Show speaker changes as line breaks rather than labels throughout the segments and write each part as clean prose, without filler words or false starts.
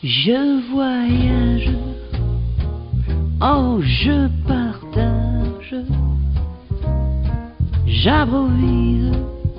Je voyage, oh je partage, j'improvise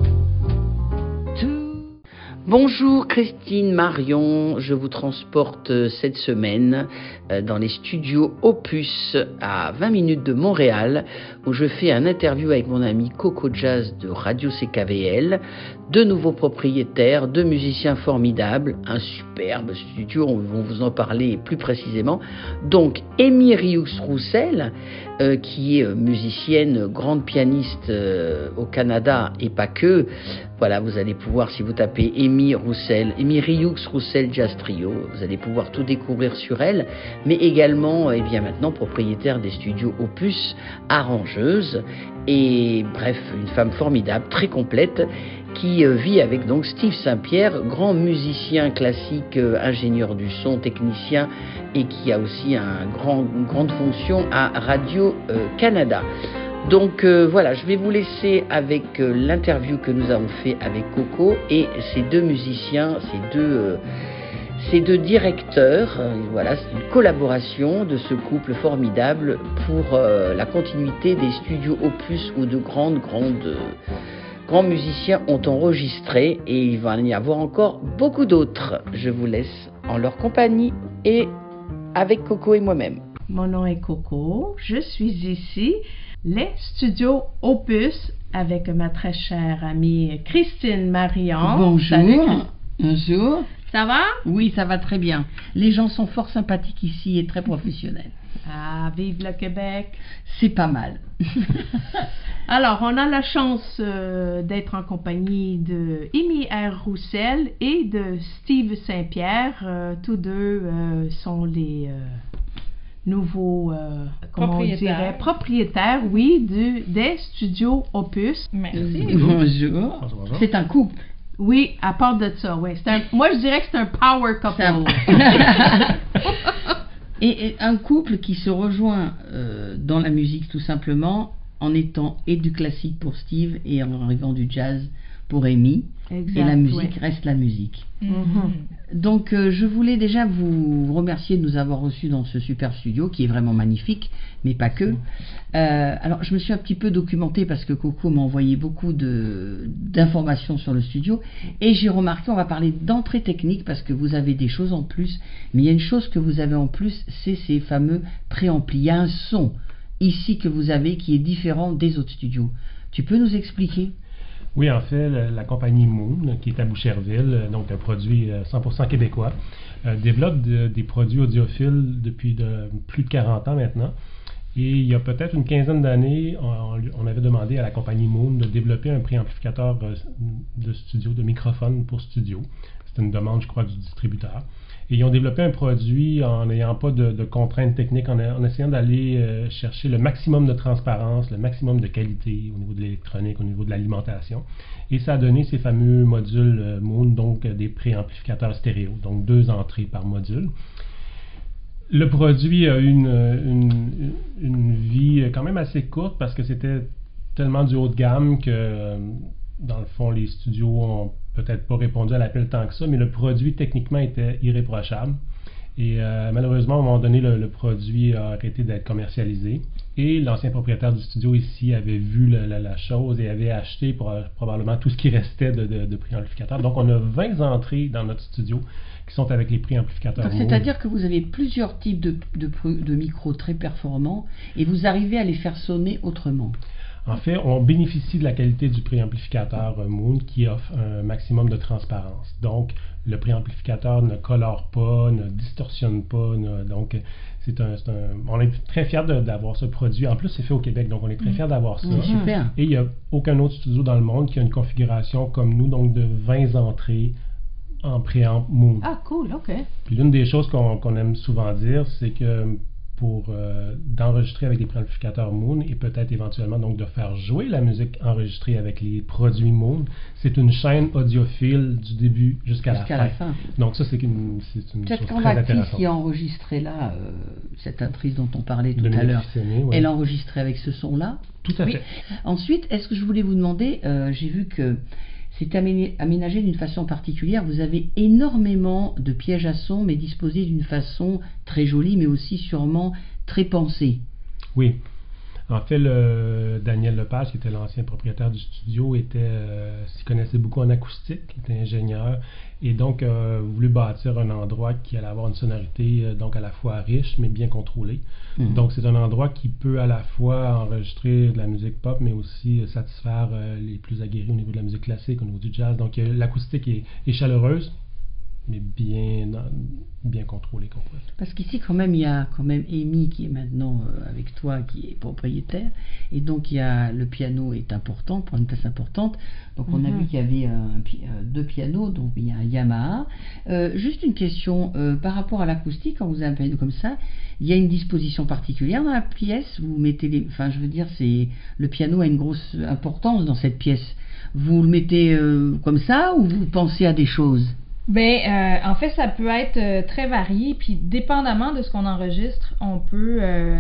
tout. Bonjour Christine Marion, je vous transporte cette semaine dans les studios Opus à 20 minutes de Montréal où je fais un interview avec mon ami Coco Jazz de Radio CKVL, deux nouveaux propriétaires, deux musiciens formidables, un superbe studio, on va vous en parler plus précisément. Donc Amy Rioux-Roussel, qui est musicienne, grande pianiste au Canada et pas que. Voilà, vous allez pouvoir, si vous tapez Amy Rioux-Roussel Jazz Trio, vous allez pouvoir tout découvrir sur elle, mais également, et bien maintenant, propriétaire des studios Opus, arrangeuse, et bref, une femme formidable, très complète, qui vit avec donc Steve Saint-Pierre, grand musicien classique, ingénieur du son, technicien, et qui a aussi une grande fonction à Radio-Canada. Donc voilà, je vais vous laisser avec l'interview que nous avons fait avec Coco et ces deux musiciens, ces deux directeurs. Voilà, c'est une collaboration de ce couple formidable pour la continuité des studios Opus où de grands musiciens ont enregistré et il va y avoir encore beaucoup d'autres. Je vous laisse en leur compagnie et avec Coco et moi-même.
Mon nom est Coco, je suis ici, les studios Opus, avec ma très chère amie Christine Marion.
Bonjour.
Salut.
Bonjour.
Ça va?
Oui, ça va très bien. Les gens sont fort sympathiques ici et très professionnels.
Ah, vive le Québec!
C'est pas mal.
Alors, on a la chance d'être en compagnie de Amy R. Roussel et de Steve Saint-Pierre. Tous deux sont les nouveaux propriétaires, oui, des studios Opus.
Merci.
Bonjour. C'est un couple.
Oui, à part de ça, oui. Moi, je dirais que c'est un power couple.
Et un couple qui se rejoint dans la musique tout simplement en étant et du classique pour Steve et en arrivant du jazz pour Amy.
Exact,
et la musique reste la musique.
Mm-hmm.
Donc je voulais déjà vous remercier de nous avoir reçus dans ce super studio qui est vraiment magnifique, mais pas que. Alors je me suis un petit peu documentée parce que Coco m'a envoyé beaucoup d'informations sur le studio et j'ai remarqué, on va parler d'entrée technique parce que vous avez des choses en plus, mais il y a une chose que vous avez en plus, c'est ces fameux préamplis. Il y a un son ici que vous avez qui est différent des autres studios. Tu peux nous expliquer ?
Oui, en fait, la compagnie Moon, qui est à Boucherville, donc un produit 100% québécois, développe des produits audiophiles depuis plus de 40 ans maintenant. Et il y a peut-être une quinzaine d'années, on avait demandé à la compagnie Moon de développer un préamplificateur de studio, de microphone pour studio. C'était une demande, je crois, du distributeur. Et ils ont développé un produit en n'ayant pas de contraintes techniques, en essayant d'aller chercher le maximum de transparence, le maximum de qualité au niveau de l'électronique, au niveau de l'alimentation. Et ça a donné ces fameux modules Moon, donc des préamplificateurs stéréo, donc 2 entrées par module. Le produit a eu une vie quand même assez courte parce que c'était tellement du haut de gamme que, dans le fond, les studios ont peut-être pas répondu à l'appel tant que ça, mais le produit techniquement était irréprochable. Et malheureusement, à un moment donné, le produit a arrêté d'être commercialisé. Et l'ancien propriétaire du studio ici avait vu la chose et avait acheté probablement tout ce qui restait de préamplificateurs. Donc, on a 20 entrées dans notre studio qui sont avec les préamplificateurs.
Donc, c'est-à-dire que vous avez plusieurs types de micros très performants et vous arrivez à les faire sonner autrement.
En fait, on bénéficie de la qualité du préamplificateur Moon qui offre un maximum de transparence. Donc, le préamplificateur ne colore pas, ne distorsionne pas. Donc, on est très fiers d'avoir ce produit. En plus, c'est fait au Québec, donc on est très fiers d'avoir ça.
Super.
Et il n'y a aucun autre studio dans le monde qui a une configuration comme nous, donc de 20 entrées en préamp Moon.
Ah, cool, OK.
Puis l'une des choses qu'on aime souvent dire, c'est que d'enregistrer avec des préamplificateurs Moon et peut-être éventuellement donc de faire jouer la musique enregistrée avec les produits Moon, c'est une chaîne audiophile du début jusqu'à la fin. Donc ça, c'est une chose très intéressante.
L'actrice qui a enregistré là, cette actrice dont on parlait tout à l'heure, elle a enregistré avec ce son-là.
Tout à fait.
Ensuite, est-ce que je voulais vous demander, j'ai vu que c'est aménagé d'une façon particulière. Vous avez énormément de pièges à son, mais disposés d'une façon très jolie, mais aussi sûrement très pensée.
Oui. En fait, Daniel Lepage, qui était l'ancien propriétaire du studio, s'y connaissait beaucoup en acoustique, était ingénieur, et donc voulu bâtir un endroit qui allait avoir une sonorité donc à la fois riche, mais bien contrôlée. Donc c'est un endroit qui peut à la fois enregistrer de la musique pop, mais aussi satisfaire les plus aguerris au niveau de la musique classique, au niveau du jazz. Donc l'acoustique est chaleureuse, mais bien contrôlé, qu'on pourrait dire.
Parce qu'ici, quand même, il y a quand même Amy qui est maintenant avec toi, qui est propriétaire, et donc le piano est important, prend une place importante. Donc on a vu qu'il y avait 2 pianos, donc il y a un Yamaha. Juste une question, par rapport à l'acoustique, quand vous avez un piano comme ça, il y a une disposition particulière dans la pièce. Vous mettez je veux dire, le piano a une grosse importance dans cette pièce. Vous le mettez comme ça, ou vous pensez à des choses?
En fait, ça peut être très varié, puis dépendamment de ce qu'on enregistre, on peut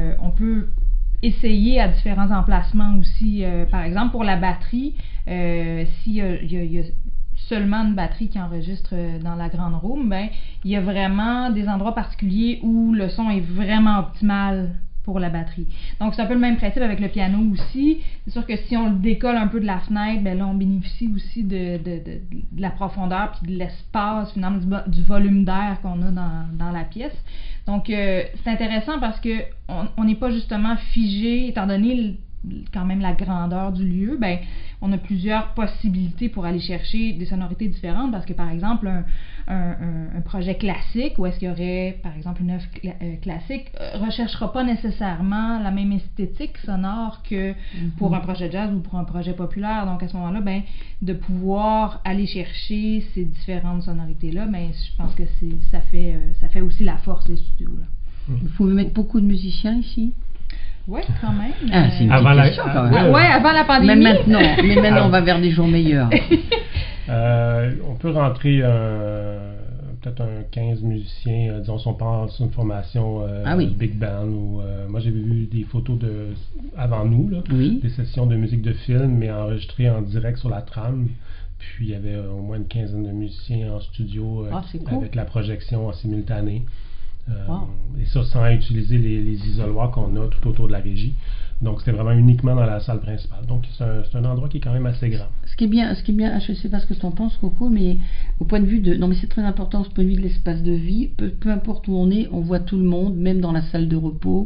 essayer à différents emplacements aussi. Par exemple, pour la batterie, s'il y a seulement une batterie qui enregistre dans la grande room, il y a vraiment des endroits particuliers où le son est vraiment optimal pour la batterie. Donc c'est un peu le même principe avec le piano aussi. C'est sûr que si on le décolle un peu de la fenêtre, là on bénéficie aussi de la profondeur puis de l'espace, finalement du volume d'air qu'on a dans la pièce. Donc c'est intéressant parce que on n'est pas justement figé, étant donné quand même la grandeur du lieu, on a plusieurs possibilités pour aller chercher des sonorités différentes, parce que par exemple un projet classique, où est-ce qu'il y aurait par exemple une œuvre classique, recherchera pas nécessairement la même esthétique sonore que pour un projet jazz ou pour un projet populaire. Donc à ce moment-là, de pouvoir aller chercher ces différentes sonorités-là, je pense que ça fait aussi la force des studios là.
Vous pouvez mettre beaucoup de musiciens ici?
Oui, quand même.
C'est une petite question quand même.
Ouais, avant la pandémie.
Mais maintenant on va vers des jours meilleurs.
On peut rentrer peut-être 15 musiciens, disons, si on pense à une formation big band. Moi j'ai vu des photos avant nous, des sessions de musique de film, mais enregistrées en direct sur la trame. Puis il y avait au moins une quinzaine de musiciens en studio avec la projection en simultané. Et ça sans utiliser les isoloirs qu'on a tout autour de la régie. Donc c'était vraiment uniquement dans la salle principale. Donc c'est un endroit qui est quand même assez grand.
Ce qui est bien, je ne sais pas ce que tu en penses, Coco, mais au point de vue non mais c'est très important, au point de vue de l'espace de vie, peu importe où on voit tout le monde, même dans la salle de repos.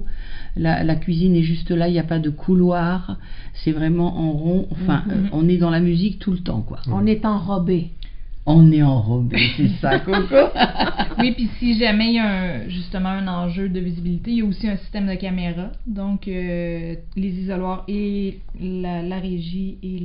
La cuisine est juste là, il n'y a pas de couloir, c'est vraiment en rond. On est dans la musique tout le temps, quoi.
On est enrobé.
On est enrobé, c'est ça, Coco.
Oui, puis si jamais il y a justement un enjeu de visibilité, il y a aussi un système de caméra. Donc, les isoloirs et la régie et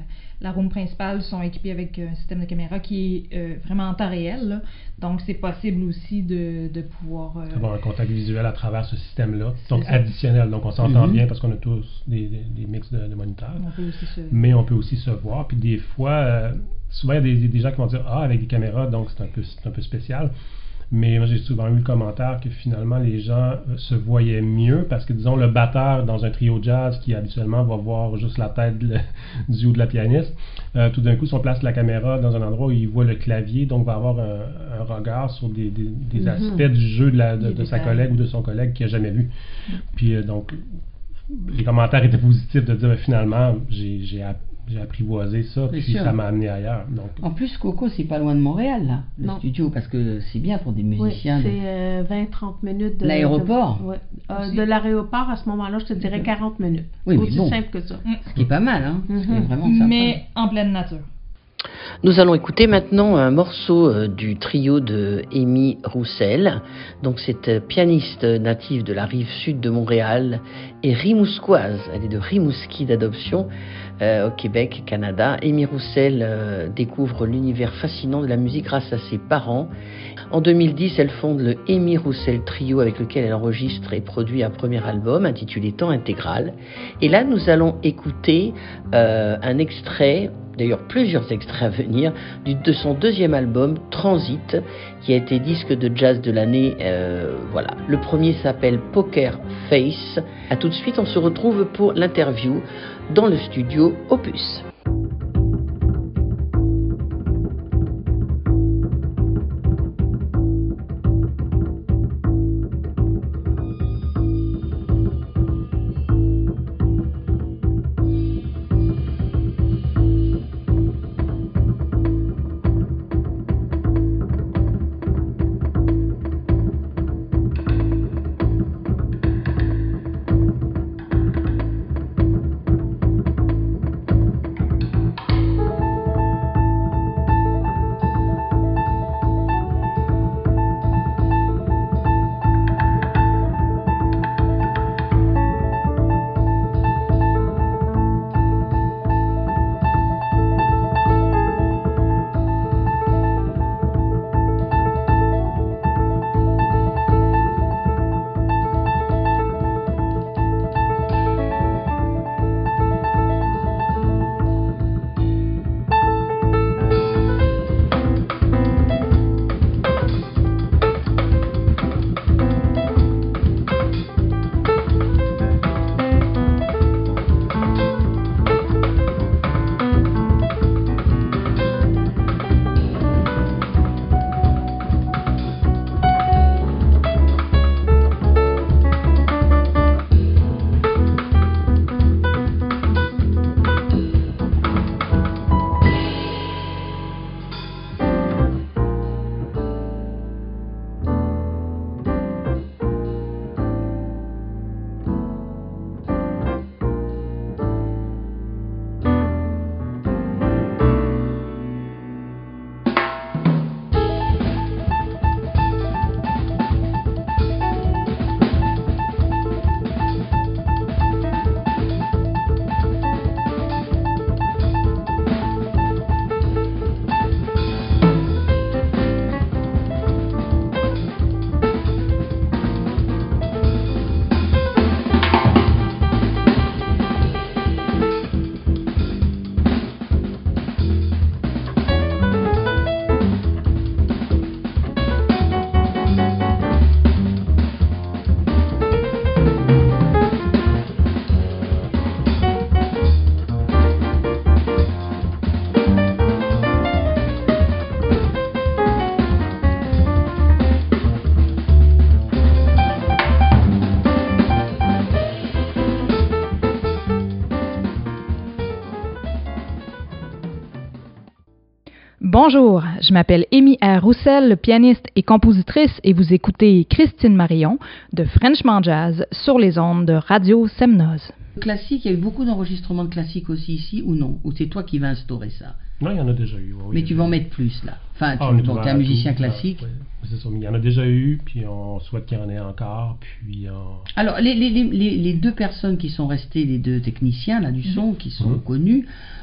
la room principale sont équipés avec un système de caméra qui est vraiment en temps réel. Là. Donc, c'est possible aussi de pouvoir...
avoir un contact visuel à travers ce système-là. Donc, additionnel. Donc, on s'entend bien parce qu'on a tous des mix de moniteurs. Mais on peut aussi se voir. Puis des fois... souvent, il y a des gens qui vont dire « Ah, avec des caméras, donc c'est un peu spécial. » Mais moi, j'ai souvent eu le commentaire que finalement, les gens se voyaient mieux parce que, disons, le batteur dans un trio jazz qui habituellement va voir juste la tête du ou de la pianiste, tout d'un coup, si on place la caméra dans un endroit où il voit le clavier, donc va avoir un regard sur des aspects du jeu de sa collègue ou de son collègue qu'il n'a jamais vu. Puis donc, les commentaires étaient positifs de dire finalement, j'ai apprivoisé ça, puis ça m'a amené ailleurs. Donc.
En plus, Coco, c'est pas loin de Montréal, là, le studio, parce que c'est bien pour des musiciens.
Oui, c'est 20-30 minutes de
l'aéroport.
De l'aéroport, à ce moment-là, je te dirais 40 minutes.
Oui,
aussi simple que ça.
Ce qui est pas mal, hein. C'est vraiment sympa.
Mais en pleine nature.
Nous allons écouter maintenant un morceau du trio de Amy Roussel. Donc cette pianiste native de la rive sud de Montréal et rimousquoise. Elle est de Rimouski d'adoption au Québec, Canada. Amy Roussel découvre l'univers fascinant de la musique grâce à ses parents. En 2010, elle fonde le Amy Roussel Trio avec lequel elle enregistre et produit un premier album intitulé Temps intégral. Et là, nous allons écouter un extrait, d'ailleurs plusieurs extraits à venir, de son deuxième album Transit, qui a été disque de jazz de l'année. Voilà. Le premier s'appelle Poker Face. A tout de suite, on se retrouve pour l'interview dans le studio Opus.
Bonjour, je m'appelle Amy R. Roussel, pianiste et compositrice, et vous écoutez Christine Marion de Frenchman Jazz sur les ondes de Radio Semnoz.
Classique, il y a eu beaucoup d'enregistrements de classique aussi ici, ou non? Ou c'est toi qui vas instaurer ça?
Non, il y en a déjà eu. Oui,
mais tu vas en mettre plus, là. Enfin, tu es un musicien classique.
C'est ça, mais il y en a déjà eu, puis on souhaite qu'il y en ait encore, puis...
Alors, les deux personnes qui sont restées, les deux techniciens là, du son, qui sont connus,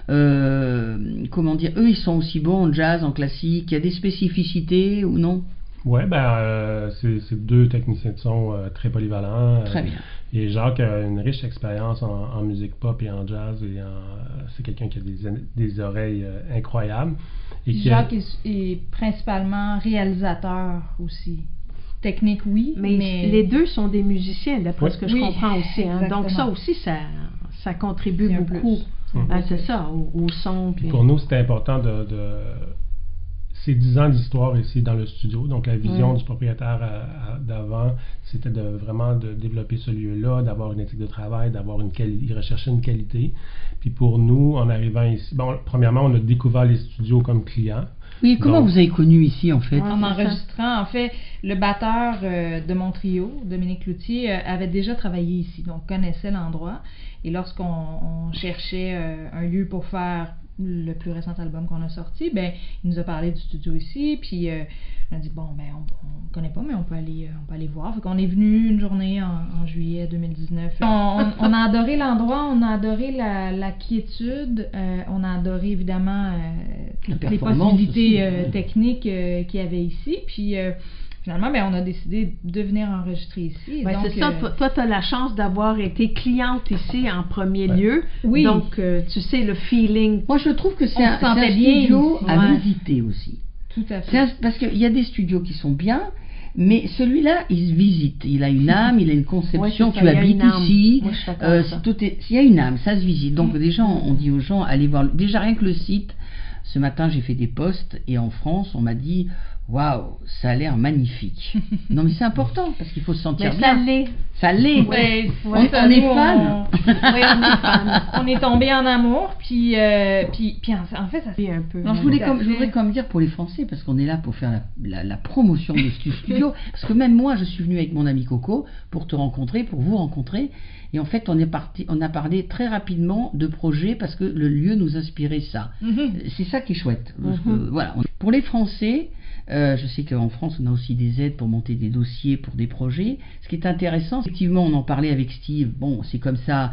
comment dire, eux, ils sont aussi bons en jazz, en classique, il y a des spécificités ou non?
Oui, c'est deux techniciens de son très polyvalents.
Très bien.
Et Jacques a une riche expérience en musique pop et en jazz, et c'est quelqu'un qui a des oreilles incroyables. Et
Jacques est principalement réalisateur aussi. Technique, oui,
mais les deux sont des musiciens, d'après ce que je comprends aussi. Hein. Donc ça aussi, ça contribue beaucoup. C'est ça, au son.
Puis pour nous, c'était important de c'est 10 ans d'histoire ici dans le studio. Donc, la vision du propriétaire d'avant, c'était vraiment de développer ce lieu-là, d'avoir une éthique de travail, il recherchait une qualité. Puis pour nous, en arrivant ici, premièrement, on a découvert les studios comme clients.
Oui, comment vous avez connu ici, en fait?
En enregistrant, en fait, le batteur de mon trio, Dominique Cloutier, avait déjà travaillé ici, donc connaissait l'endroit. Et lorsqu'on cherchait un lieu pour faire le plus récent album qu'on a sorti, il nous a parlé du studio ici, puis on a dit, on connaît pas, mais on peut aller voir. Fait qu'on est venu une journée en juillet 2019. On a adoré l'endroit, on a adoré la quiétude, on a adoré évidemment les possibilités techniques qu'il y avait ici, puis finalement, on a décidé de venir enregistrer ici.
Donc, c'est ça. Toi, tu as la chance d'avoir été cliente ici en premier lieu.
Oui.
Donc, tu sais le feeling.
Moi, je trouve que c'est un studio à visiter aussi.
Tout à fait.
Parce qu'il y a des studios qui sont bien, mais celui-là, il se visite. Il a une âme, il a une conception. Tu habites ici. Il y a une âme, ça se visite. Donc, déjà, on dit aux gens, allez voir. Déjà, rien que le site. Ce matin, j'ai fait des posts et en France, on m'a dit... Waouh, ça a l'air magnifique. Non, mais c'est important parce qu'il faut se sentir bien. Ça l'est.
Ouais,
on est fan.
On est tombé en amour, puis en fait, ça fait un peu.
Non, je voudrais comme dire pour les Français, parce qu'on est là pour faire la promotion de ce studio. Parce que même moi, je suis venu avec mon ami Coco pour te rencontrer, pour vous rencontrer. Et en fait, on a parlé très rapidement de projets parce que le lieu nous inspirait ça. C'est ça qui est chouette. Parce que, voilà. Pour les Français. Je sais qu'en France, on a aussi des aides pour monter des dossiers pour des projets. Ce qui est intéressant, effectivement, on en parlait avec Steve. Bon, c'est comme ça,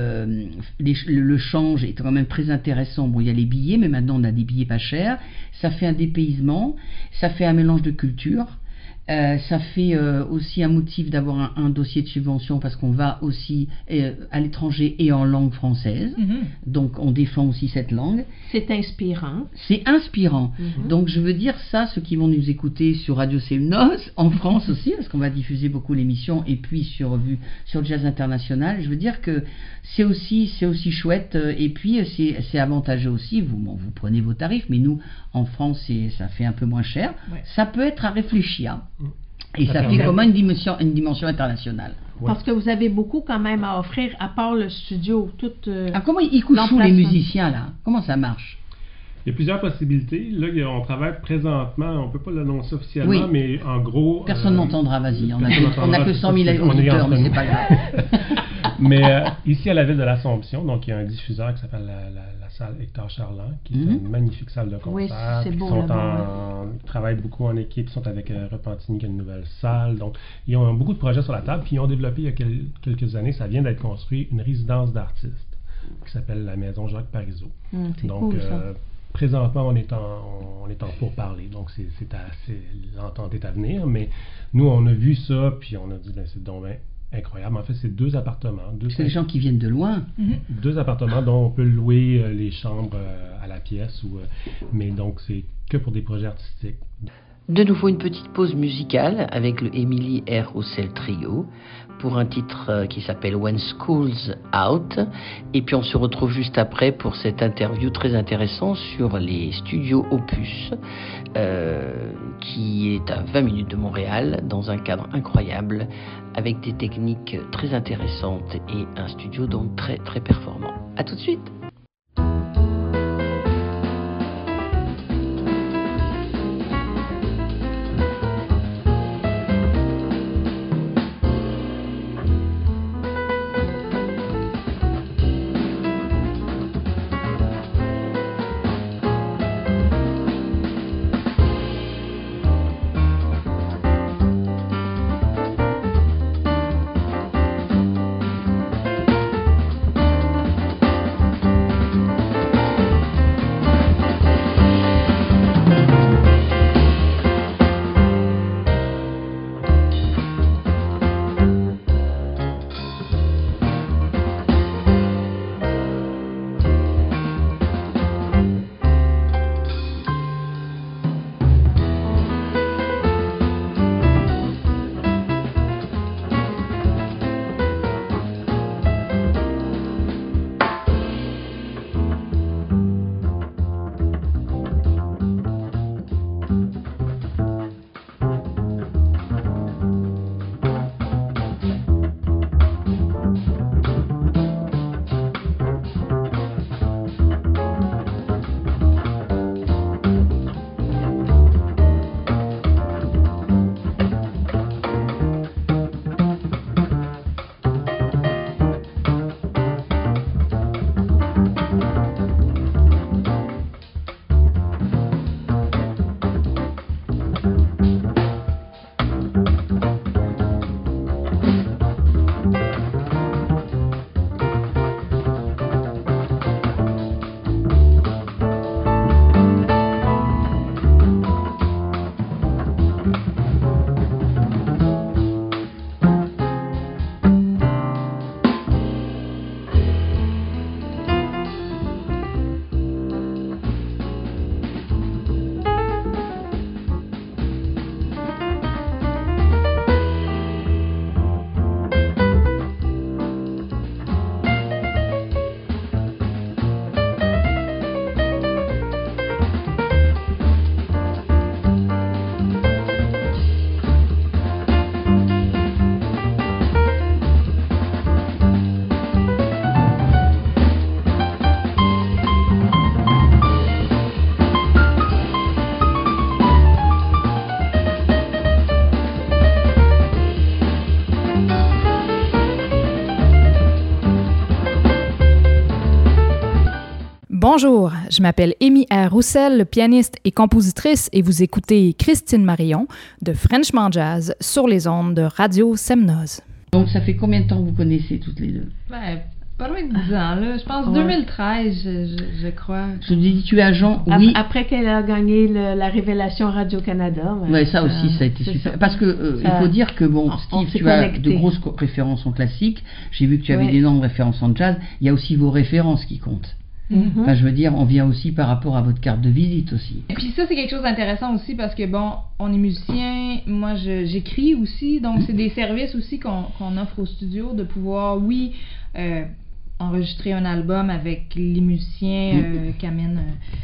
le change est quand même très intéressant. Bon, il y a les billets, mais maintenant on a des billets pas chers. Ça fait un dépaysement, ça fait un mélange de cultures. Ça fait aussi un motif d'avoir un dossier de subvention parce qu'on va aussi à l'étranger et en langue française. Donc on défend aussi cette langue.
C'est inspirant.
C'est inspirant. Donc je veux dire ça, ceux qui vont nous écouter sur Radio Semnoz, en France aussi, parce qu'on va diffuser beaucoup l'émission, et puis sur Jazz International, je veux dire que c'est aussi chouette, et puis c'est avantageux aussi. Vous prenez vos tarifs, mais nous, en France, ça fait un peu moins cher. Ouais. Ça peut être à réfléchir. Et ça fait comment une dimension internationale.
Parce que vous avez beaucoup quand même à offrir, à part le studio.
Comment ils couchent les musiciens, là? Comment ça marche?
Il y a plusieurs possibilités. Là, on travaille présentement, on ne peut pas l'annoncer officiellement, mais en gros...
Personne n'entendra, vas-y. On n'a que 100 000 auditeurs, mais c'est pas grave.
Mais ici, à la ville de l'Assomption, donc il y a un diffuseur qui s'appelle la salle Hector Charland, qui est une magnifique salle de concert.
Oui, c'est beau
Ils travaillent beaucoup en équipe, ils sont avec Repentigny, qui est une nouvelle salle. Donc, ils ont beaucoup de projets sur la table, puis ils ont développé il y a quelques années, ça vient d'être construit, une résidence d'artistes qui s'appelle la Maison Jacques Parizeau.
Donc, cool, ça.
Présentement, on est en pourparlers, donc l'entente est à venir, mais nous, on a vu ça, puis on a dit, c'est donc incroyable. En fait, c'est 2 appartements.
C'est des gens qui viennent de loin.
2 appartements dont on peut louer les chambres à la pièce, mais donc c'est que pour des projets artistiques.
De nouveau une petite pause musicale avec le Emily R. Roussel Trio pour un titre qui s'appelle When School's Out, et puis on se retrouve juste après pour cette interview très intéressante sur les studios Opus qui est à 20 minutes de Montréal dans un cadre incroyable avec des techniques très intéressantes et un studio donc très très performant. À tout de suite.
Bonjour, je m'appelle Amy R. Roussel, pianiste et compositrice, et vous écoutez Christine Marion de Frenchman Jazz sur les ondes de Radio Semnoz.
Donc, ça fait combien de temps que vous connaissez toutes les deux?
Ben, pas loin de 10 ans, là. Je pense 2013, je crois.
Je dis, tu es agent, oui.
Après qu'elle a gagné la révélation Radio-Canada.
Ouais, ça aussi, ça a été super. Parce que il faut dire que, bon, Steve, tu as de grosses références en classique. J'ai vu que tu avais d'énormes références en jazz. Il y a aussi vos références qui comptent. Enfin, je veux dire, on vient aussi par rapport à votre carte de visite aussi.
Et puis ça, c'est quelque chose d'intéressant aussi parce que, bon, on est musicien, moi j'écris aussi, donc c'est des services aussi qu'on offre au studio, de pouvoir, oui, enregistrer un album avec les musiciens qui amènent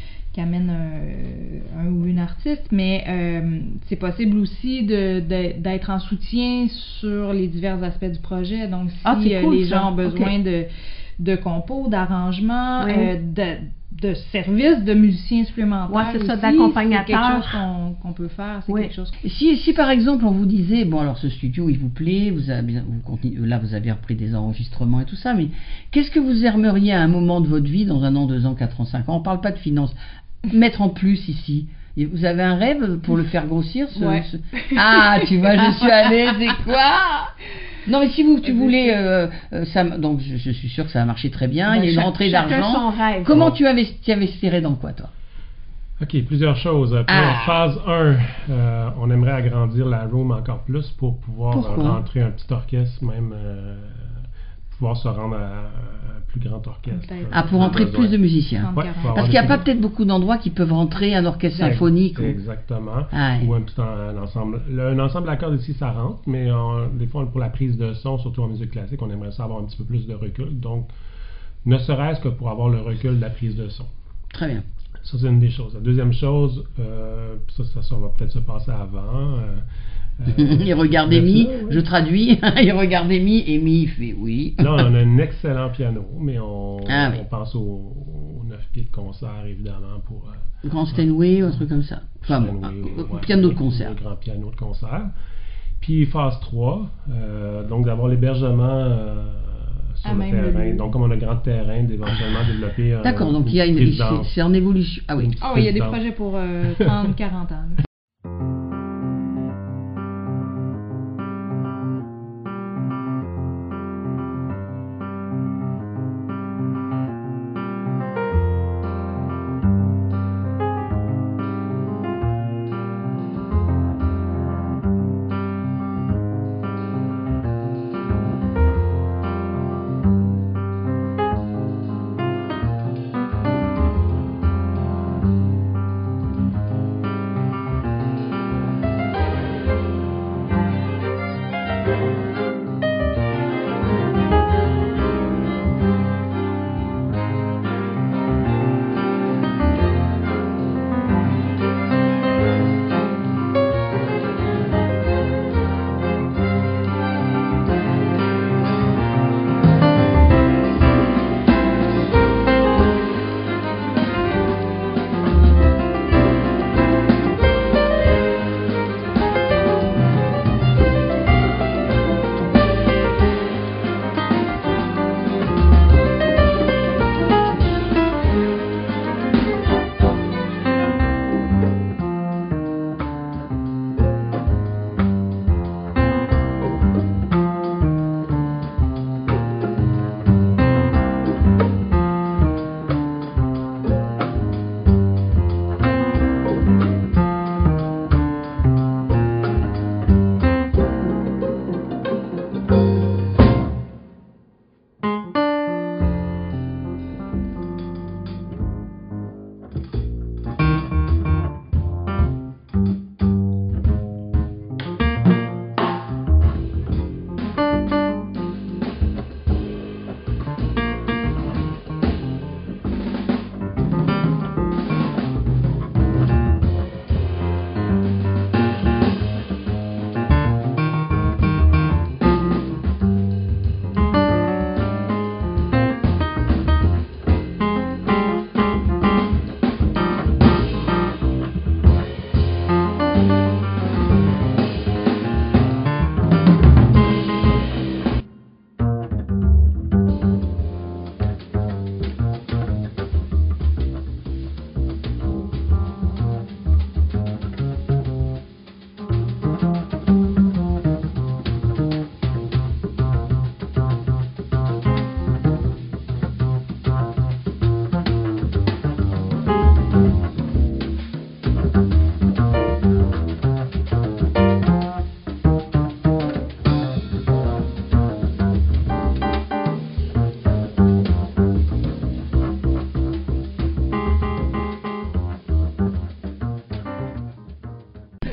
un ou une artiste, mais c'est possible aussi d'être en soutien sur les divers aspects du projet. Donc si les gens ont besoin de compos, d'arrangements, de services de musiciens supplémentaires.
Ouais, c'est ça, d'accompagnateurs.
C'est quelque chose qu'on peut faire. C'est quelque chose.
Si par exemple on vous disait, bon alors ce studio il vous plaît, vous avez repris des enregistrements et tout ça, mais qu'est-ce que vous aimeriez à un moment de votre vie, dans 1 an, 2 ans, 4 ans, 5 ans, on parle pas de finances, mettre en plus ici? Et vous avez un rêve pour le faire grossir Ah, tu vois, je suis allée, c'est quoi? Non, mais si tu voulais, donc je suis sûre que ça a marché très bien, il y a une rentrée d'argent. Comment tu investirais dans quoi, toi?
OK, plusieurs choses. Phase 1, on aimerait agrandir la room encore plus pour pouvoir rentrer un petit orchestre, même pouvoir se rendre à un plus grand orchestre.
Pour rentrer plus de musiciens. Parce qu'il n'y a pas peut-être beaucoup d'endroits qui peuvent rentrer un orchestre symphonique.
Exactement. Ou un petit ensemble. Un ensemble à cordes ici, ça rentre, mais des fois, pour la prise de son, surtout en musique classique, on aimerait ça avoir un petit peu plus de recul. Donc, ne serait-ce que pour avoir le recul de la prise de son.
Très bien.
Ça, c'est une des choses. La deuxième chose, ça va peut-être se passer avant.
Il regarde Amy, je traduis, il regarde Amy, il fait oui.
Là, on a un excellent piano, mais on pense aux 9 pieds de concert, évidemment, pour...
Grand Steinway ou un truc comme ça. Enfin, piano de concert.
Le grand piano de concert. Puis phase 3, donc d'avoir l'hébergement sur le terrain. Donc, comme on a un grand terrain, d'éventuellement développer...
D'accord, donc il y a c'est en évolution. Ah oui.
Il y a des projets pour 30, 40 ans.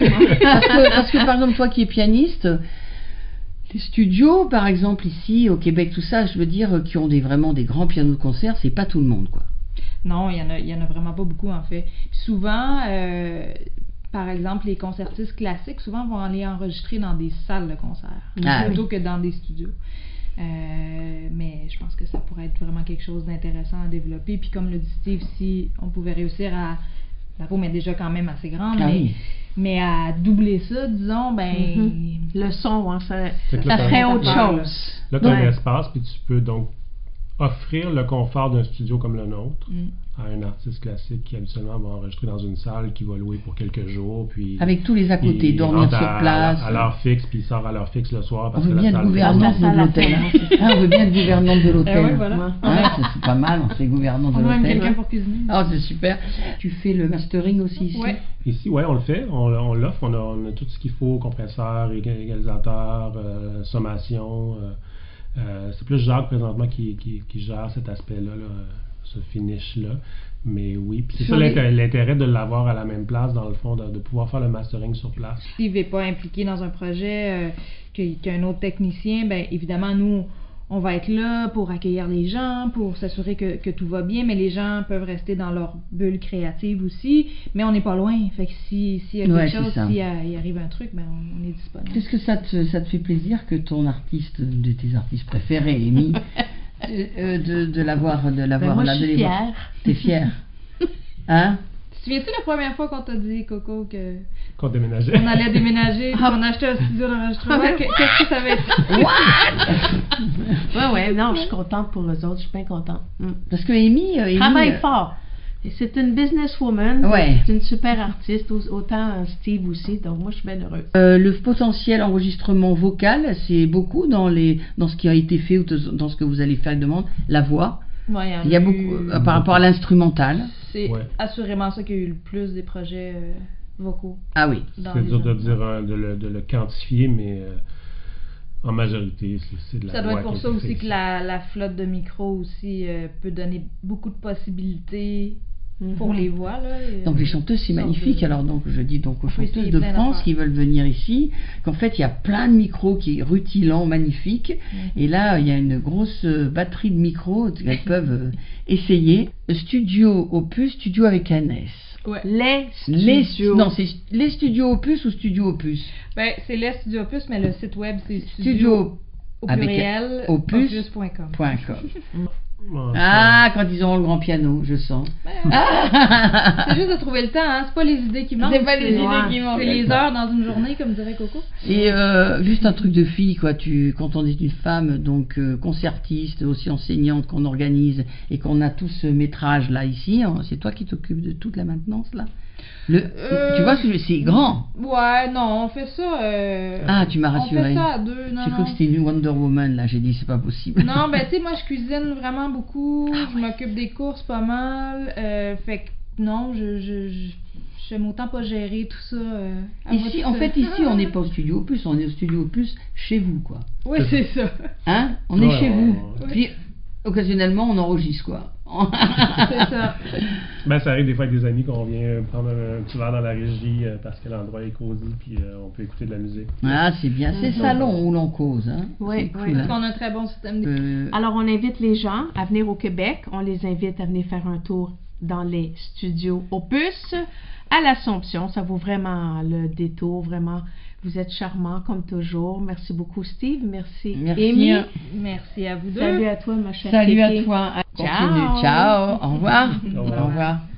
Parce que, par exemple, toi qui es pianiste, les studios, par exemple, ici, au Québec, tout ça, je veux dire, qui ont vraiment des grands pianos de concert, c'est pas tout le monde, quoi.
Non, il y en a vraiment pas beaucoup, en fait. Puis souvent, par exemple, les concertistes classiques, souvent, vont aller enregistrer dans des salles de concert, plutôt que dans des studios. Mais je pense que ça pourrait être vraiment quelque chose d'intéressant à développer. Puis comme le dit Steve, si on pouvait réussir à... La paume est déjà quand même assez grande, mais à doubler ça, disons,
le son, hein, ça
là,
ferait autre chose.
Là, tu as un espace, puis tu peux donc offrir le confort d'un studio comme le nôtre à un artiste classique qui habituellement va enregistrer dans une salle qui va louer pour quelques jours, puis
avec tous les à côté, dormir sur place,
à l'heure fixe, puis il sort à l'heure fixe le soir parce
on veut
que
bien être gouvernante de l'hôtel. On veut bien être gouvernante de l'hôtel.
Oui, voilà.
C'est pas mal, on fait gouvernante de l'hôtel.
On a même quelqu'un pour cuisiner.
Ah, c'est super. Tu fais le mastering aussi ici?
Ouais.
Ici, oui, on le fait, on l'offre, on a tout ce qu'il faut, compresseur, égalisateur, sommation. C'est plus Jacques présentement qui gère cet aspect-là, ce finish-là. Mais oui, puis c'est ça l'intérêt de l'avoir à la même place, dans le fond, de pouvoir faire le mastering sur place.
Steve n'est pas impliqué dans un projet qu'il y a un autre technicien, bien évidemment, nous, on va être là pour accueillir les gens, pour s'assurer que tout va bien, mais les gens peuvent rester dans leur bulle créative aussi, mais on n'est pas loin. Fait que s'il y a quelque chose, s'il arrive un truc, ben on est disponible.
Est-ce que ça te fait plaisir que ton artiste, de tes artistes préférés, Amy, de l'avoir
moi,
là,
je suis fière.
T'es fière? Hein?
Tu te souviens-tu la première fois qu'on t'a dit, Coco,
qu'on déménageait?
On allait déménager, qu'on achetait un studio d'enregistrement. Qu'est-ce que ça avait été?
Ouais, non, je suis contente pour eux autres, je suis bien contente.
Parce que Amy
travaille fort. Et c'est une businesswoman, c'est une super artiste, autant Steve aussi, donc moi je suis bien heureuse.
Le potentiel enregistrement vocal, c'est beaucoup dans ce qui a été fait ou dans ce que vous allez faire, demande, la voix.
Ouais,
il y a beaucoup par rapport à l'instrumental.
C'est assurément ça qu'il y a eu le plus des projets vocaux.
Ah oui.
C'est dur de dire, de le quantifier, mais en majorité, c'est de la voix.
Ça doit être pour ça aussi que la flotte de micros aussi peut donner beaucoup de possibilités pour les voix. Là,
donc les chanteuses, c'est magnifique. Alors donc je dis donc aux chanteuses de France qui veulent venir ici, qu'en fait il y a plein de micros qui rutilants, magnifiques. Et là il y a une grosse batterie de micros qu'elles peuvent essayer. Studio Opus, studio avec un S.
Ouais.
Les studios Opus ou Studio Opus?
Ben, c'est les studios Opus, mais le site web c'est studio au pluriel opus.com.
Quand ils auront le grand piano, je sens.
C'est juste de trouver le temps, hein. C'est pas les idées qui manquent.
C'est pas les idées qui manquent.
C'est les heures dans une journée, comme dirait Coco.
Et juste un truc de fille, quoi. Quand on est une femme, donc concertiste, aussi enseignante, qu'on organise et qu'on a tout ce métrage là ici, hein, c'est toi qui t'occupes de toute la maintenance là. Tu vois, c'est grand.
Ouais, non, on fait ça.
Tu m'as rassuré.
On fait ça à deux.
J'ai cru que c'était une Wonder Woman là. J'ai dit c'est pas possible.
Non, ben tu sais, moi je cuisine vraiment beaucoup. Je m'occupe des courses pas mal. Fait que non, j'aime autant pas gérer tout ça.
Ici, en fait, ici, on n'est pas au studio Opus, on est au studio Opus chez vous, quoi.
Oui, c'est ça.
Hein? On est chez vous. Puis occasionnellement, on enregistre, quoi.
C'est ça.
Ben, ça arrive des fois avec des amis qu'on vient prendre un petit verre dans la régie parce que l'endroit est cosy puis on peut écouter de la musique.
Ah, c'est bien. C'est salon où l'on cause. Hein?
Oui,
cool, parce qu'on a un très bon système.
Alors, on invite les gens à venir au Québec. On les invite à venir faire un tour dans les studios Opus à l'Assomption. Ça vaut vraiment le détour, vraiment. Vous êtes charmants comme toujours. Merci beaucoup, Steve. Merci, Amy.
Merci à vous deux.
Salut à toi, ma chère.
Salut
Kéké.
à toi.
Ciao.
Ciao. Au revoir. Au revoir.